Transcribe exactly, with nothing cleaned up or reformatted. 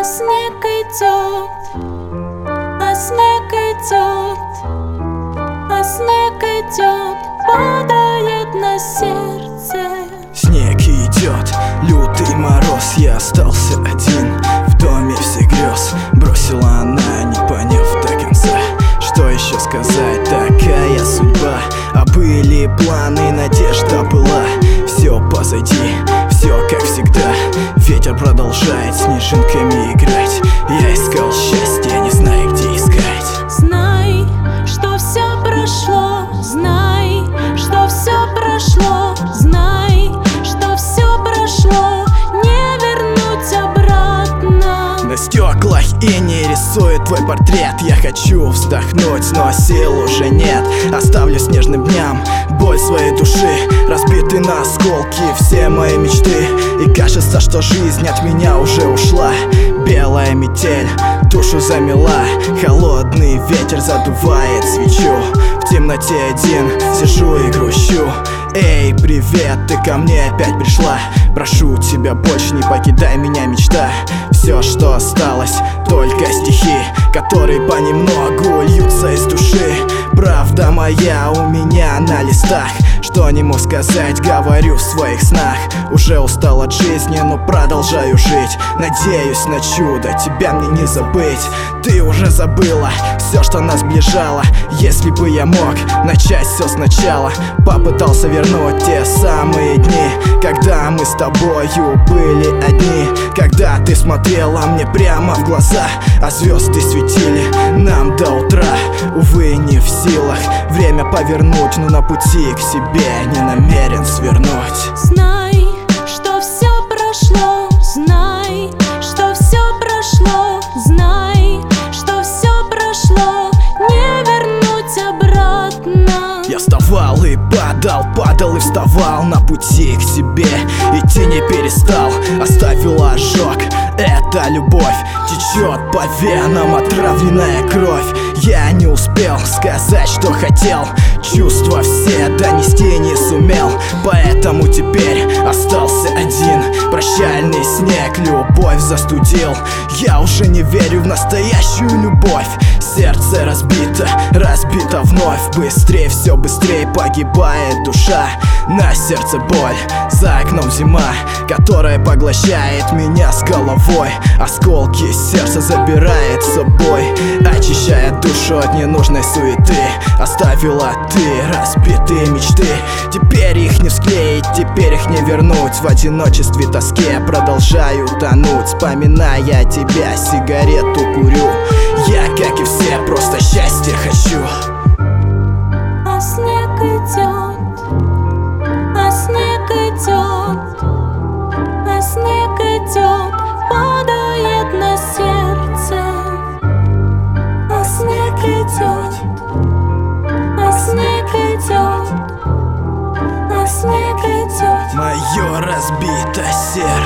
снег идет, а снег идет, а снег идет, падает на сердце. Снег идет, лютый мороз, я остался один в доме всех грез. Бросила она, не поняв до конца, что еще сказать, такая судьба. А были планы, надежда была, все позади, все как всегда. Ветер продолжает снежинками играть. Я искал счастье, не знаю, где искать. Знай, что все прошло, знай, что все прошло, знай, что все прошло, не вернуть обратно. На стеклах и не рисует твой портрет. Я хочу вздохнуть, но сил уже нет. Оставлю снежным дням боль своей души, разбиты на осколки все мои мечты. И кажется, что жизнь от меня уже ушла. Белая метель душу замела, холодный ветер задувает свечу. В темноте один сижу и грущу. Эй, привет, ты ко мне опять пришла. Прошу тебя, больше не покидай меня, мечта. Все, что осталось, только стихи, которые понемногу льются из души. Правда моя у меня на листах, что не мог сказать, говорю в своих снах. Уже устал от жизни, но продолжаю жить. Надеюсь на чудо, тебя мне не забыть. Ты уже забыла все, что нас сближало. Если бы я мог начать все сначала, попытался вернуть те самые дни, когда мы с тобою были одни. Когда ты смотрела мне прямо в глаза, а звезды светили нам до утра. Увы, не в силах время повернуть, но на пути к себе не намерен свернуть. Знай, что все прошло, знай, что все прошло, знай, что все прошло, не вернуть обратно. Я вставал и падал, падал и вставал на пути к тебе. Идти не перестал, оставил ожог. Эта любовь течет по венам, отравленная кровь. Я не успел сказать, что хотел, чувства все донести не сумел. Поэтому теперь остался один. Прощальный снег любовь застудил. Я уже не верю в настоящую любовь. Сердце разбито, разбито вновь. Быстрее, все быстрее погибает душа. На сердце боль, за окном зима, которая поглощает меня с головой. Осколки сердца забирает с собой, очищая душу от ненужной суеты. Оставила ты разбитые мечты. Теперь их не склеить, теперь их не вернуть. В одиночестве, тоске продолжаю тонуть, вспоминая тебя, сигарету курю. Я, как и все, просто счастье хочу. А снег идет, а снег идет, а снег идет, падает на сердце. А снег идет, а снег идет, а снег идет. Мое разбито сердце.